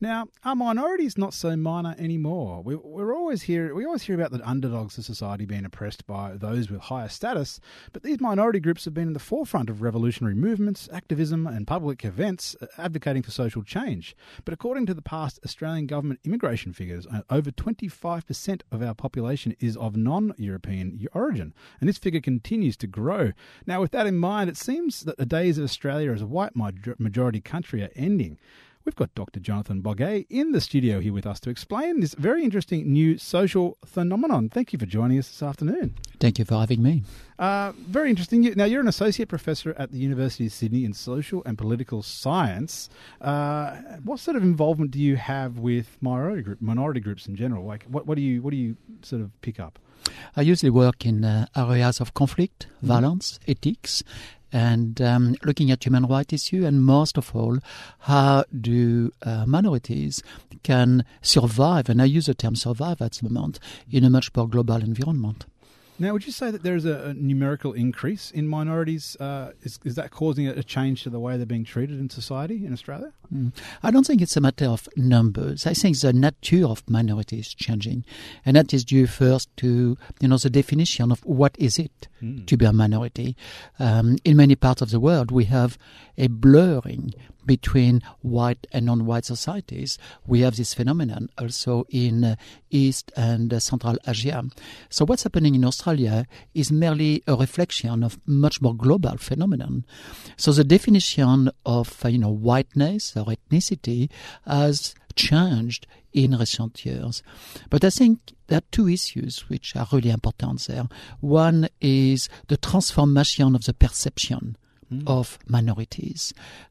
Now, are minorities not so minor anymore? We always hear about the underdogs of society being oppressed by those with higher status, but these minority groups have been in the forefront of revolutionary movements, activism and public events advocating for social change. But according to the past Australian government immigration figures, over 25% of our population is of non-European origin, and this figure continues to grow. Now, with that in mind, it seems that the days of Australia as a white majority country are ending. We've got Dr. Jonathan Boguet in the studio here with us to explain this very interesting new social phenomenon. Thank you for joining us this afternoon. Thank you for having me. Very interesting. Now, you're an associate professor at the University of Sydney in social and political science. What sort of involvement do you have with minority groups in general? Like, what do you sort of pick up? I usually work in areas of conflict, violence, ethics, and looking at human rights issue, and most of all, how do minorities can survive, and I use the term survive at the moment, in a much more global environment. Now, would you say that there is a numerical increase in minorities? Is that causing a change to the way they're being treated in society in Australia? I don't think it's a matter of numbers. I think the nature of minorities is changing, and that is due first to the definition of what is it to be a minority. In many parts of the world, we have a blurring between white and non-white societies. We have this phenomenon also in East and Central Asia. So what's happening in Australia is merely a reflection of much more global phenomenon. So the definition of whiteness or ethnicity has changed in recent years. But I think there are two issues which are really important there. One is the transformation of the perception of minorities,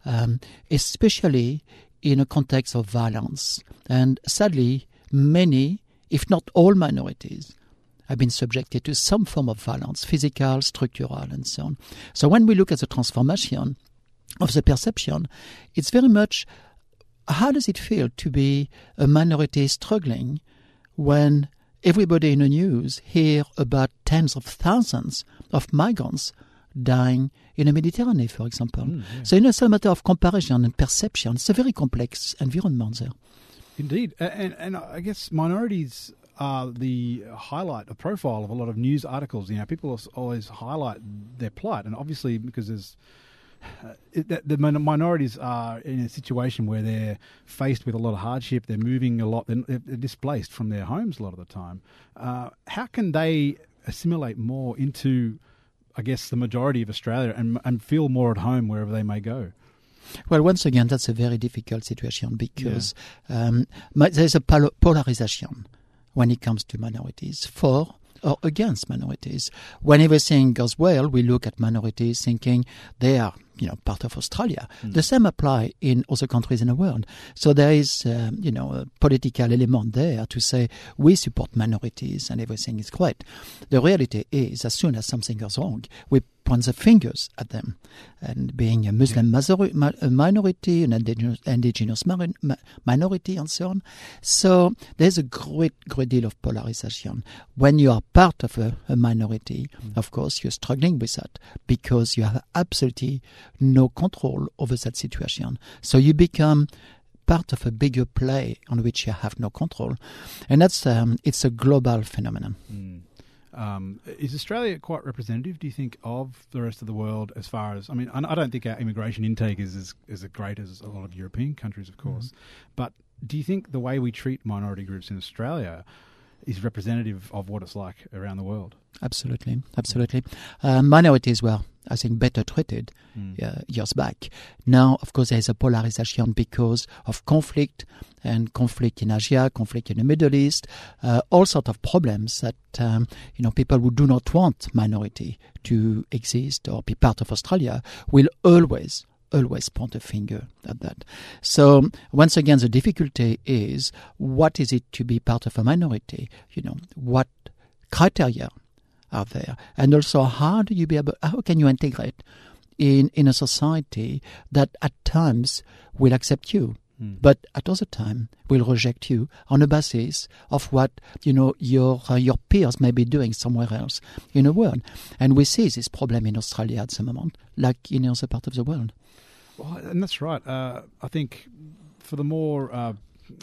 especially in a context of violence. And sadly, many, if not all minorities, have been subjected to some form of violence, physical, structural, and so on. So when we look at the transformation of the perception, it's very much how does it feel to be a minority struggling when everybody in the news hear about tens of thousands of migrants dying in the Mediterranean, for example. So it's a matter of comparison and perception. It's a very complex environment there. Indeed. And I guess minorities are the profile of a lot of news articles. People always highlight their plight, and obviously because there's the minorities are in a situation where they're faced with a lot of hardship, they're moving a lot, they're displaced from their homes a lot of the time. How can they assimilate more into, I guess, the majority of Australia and feel more at home wherever they may go? Well, once again, that's a very difficult situation because there's a polarization when it comes to minorities, for or against minorities. When everything goes well, we look at minorities thinking they are part of Australia. The same apply in other countries in the world. So there is, a political element there to say we support minorities and everything is great. The reality is, as soon as something goes wrong, we point the fingers at them. And being a Muslim minority, an indigenous minority, and so on. So there's a great deal of polarization. When you are part of a minority, of course, you're struggling with that because you have absolutely no control over that situation. So you become part of a bigger play on which you have no control. And that's it's a global phenomenon. Is Australia quite representative, do you think, of the rest of the world as far as, I don't think our immigration intake is as great as a lot of European countries, of course, but do you think the way we treat minority groups in Australia is representative of what it's like around the world? Absolutely. Minorities were, I think, better treated years back. Now, of course, there is a polarization because of conflict in Asia, conflict in the Middle East, all sorts of problems that, people who do not want minority to exist or be part of Australia will always point a finger at that. So once again, the difficulty is what is it to be part of a minority? What criteria are there? And also, how can you integrate in a society that at times will accept you, but at other time will reject you on the basis of what your peers may be doing somewhere else in the world? And we see this problem in Australia at the moment, like in other parts of the world. Well, and that's right. I think for the more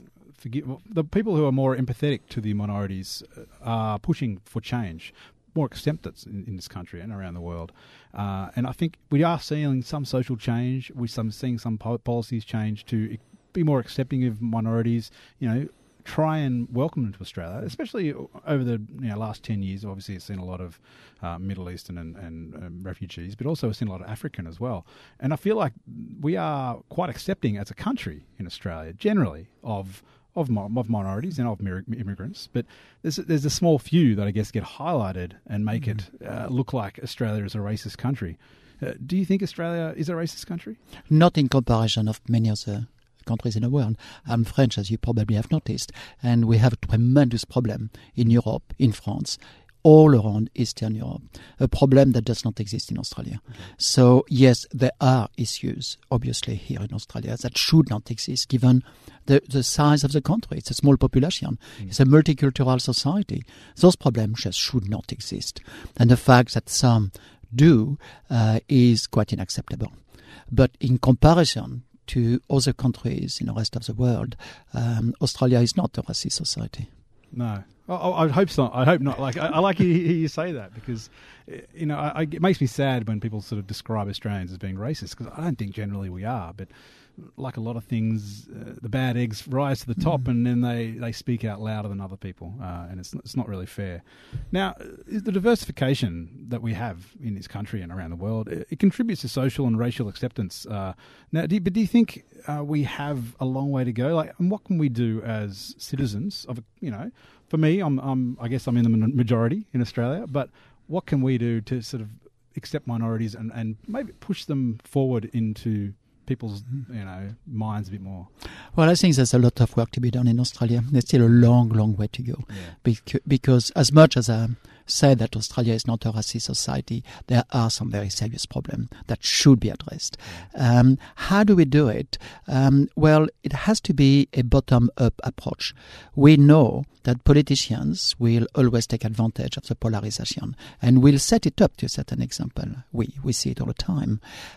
the people who are more empathetic to the minorities are pushing for change, more acceptance in this country and around the world. And I think we are seeing some social change. We're seeing some policies change to be more accepting of minorities, try and welcome them to Australia, especially over the last 10 years. Obviously, it's seen a lot of Middle Eastern and refugees, but also we've seen a lot of African as well. And I feel like we are quite accepting as a country in Australia, generally, of minorities and of immigrants. But there's a small few that I guess get highlighted and make it look like Australia is a racist country. Do you think Australia is a racist country? Not in comparison of many other countries in the world. I'm French, as you probably have noticed, and we have a tremendous problem in Europe, in France, all around Eastern Europe, a problem that does not exist in Australia. Okay. So, yes, there are issues, obviously, here in Australia that should not exist, given the size of the country. It's a small population. It's a multicultural society. Those problems just should not exist. And the fact that some do is quite unacceptable. But in comparison to other countries in the rest of the world, Australia is not a racist society. No, I hope so. I hope not. I like to hear you say that, because it makes me sad when people sort of describe Australians as being racist, because I don't think generally we are. But like a lot of things, the bad eggs rise to the top, and then they speak out louder than other people, and it's not really fair. Now, the diversification that we have in this country and around the world, it contributes to social and racial acceptance. Now, do you think we have a long way to go? And what can we do as citizens of For me, I guess I'm in the majority in Australia, but what can we do to sort of accept minorities and maybe push them forward into people's minds a bit more? Well, I think there's a lot of work to be done in Australia. There's still a long way to go. Yeah. Because as much as I say that Australia is not a racist society, there are some very serious problems that should be addressed. How do we do it? Well, it has to be a bottom-up approach. We know that politicians will always take advantage of the polarization and will set it up to a certain example. We see it all the time.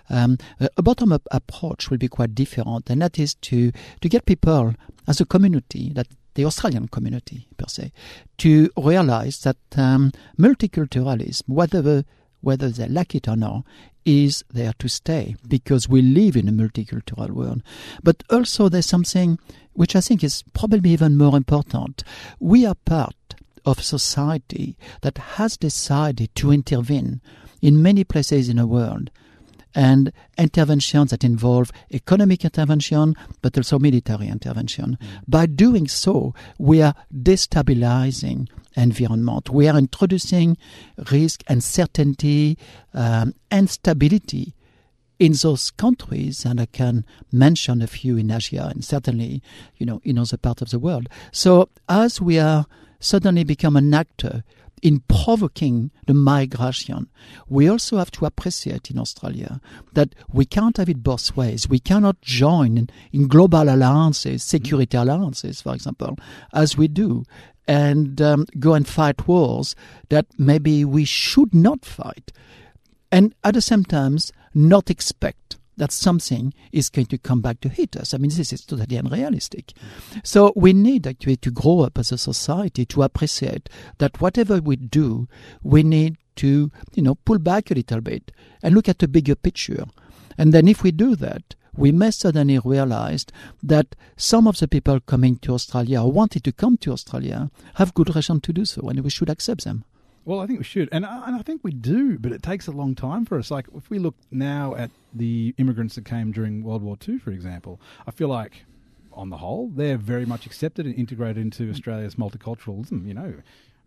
A bottom-up approach will be quite different, and that is to get people as a community, that the Australian community per se, to realize that multiculturalism, whether they like it or not, is there to stay, because we live in a multicultural world. But also there's something which I think is probably even more important. We are part of society that has decided to intervene in many places in the world, and interventions that involve economic intervention, but also military intervention. By doing so, we are destabilizing environment. We are introducing risk, uncertainty, and stability in those countries, and I can mention a few in Asia and certainly, in other parts of the world. So as we are suddenly become an actor in provoking the migration, we also have to appreciate in Australia that we can't have it both ways. We cannot join in global alliances, security alliances, for example, as we do, and go and fight wars that maybe we should not fight, and at the same time not expect that something is going to come back to hit us. I mean, this is totally unrealistic. So we need actually to grow up as a society to appreciate that whatever we do, we need to, pull back a little bit and look at the bigger picture. And then if we do that, we may suddenly realize that some of the people coming to Australia or wanting to come to Australia have good reason to do so, and we should accept them. Well, I think we should, and I think we do, but it takes a long time for us. Like, if we look now at the immigrants that came during World War II, for example, I feel like, on the whole, they're very much accepted and integrated into Australia's multiculturalism,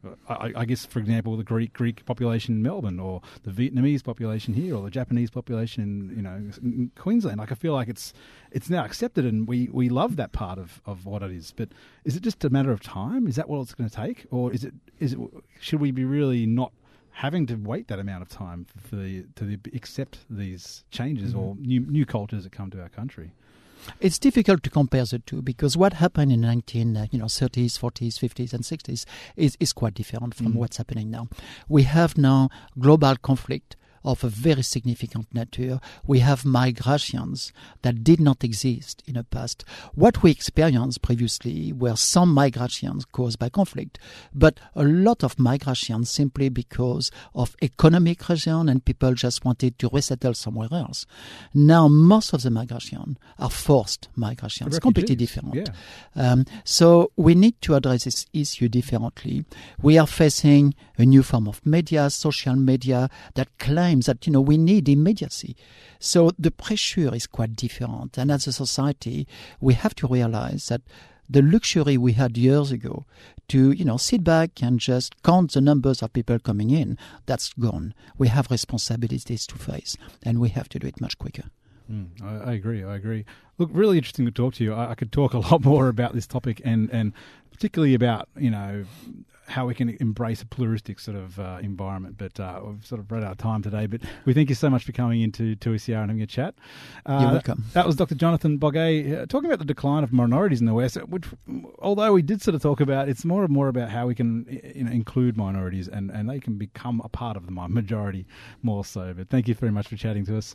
I guess, for example, the Greek population in Melbourne, or the Vietnamese population here, or the Japanese population in Queensland. Like, I feel like it's now accepted, and we love that part of what it is. But is it just a matter of time? Is that what it's going to take, or is it should we be really not having to wait that amount of time to accept these changes or new cultures that come to our country? It's difficult to compare the two, because what happened in the 30s, 40s, 50s, and 60s is quite different from what's happening now. We have now global conflict of a very significant nature. We have migrations that did not exist in the past. What we experienced previously were some migrations caused by conflict, but a lot of migrations simply because of economic reason and people just wanted to resettle somewhere else. Now, most of the migration are forced migrations, completely different. Yeah. So we need to address this issue differently. We are facing a new form of media, social media, that claims that, we need immediacy. So the pressure is quite different. And as a society, we have to realize that the luxury we had years ago to, sit back and just count the numbers of people coming in, that's gone. We have responsibilities to face, and we have to do it much quicker. I agree. Look, really interesting to talk to you. I could talk a lot more about this topic and particularly about, how we can embrace a pluralistic sort of environment. But we've sort of run out of time today. But we thank you so much for coming into 2SER and having a chat. You're welcome. That was Dr. Jonathan Boguet talking about the decline of minorities in the West, which, although we did sort of talk about, it's more and more about how we can include minorities and they can become a part of the majority more so. But thank you very much for chatting to us.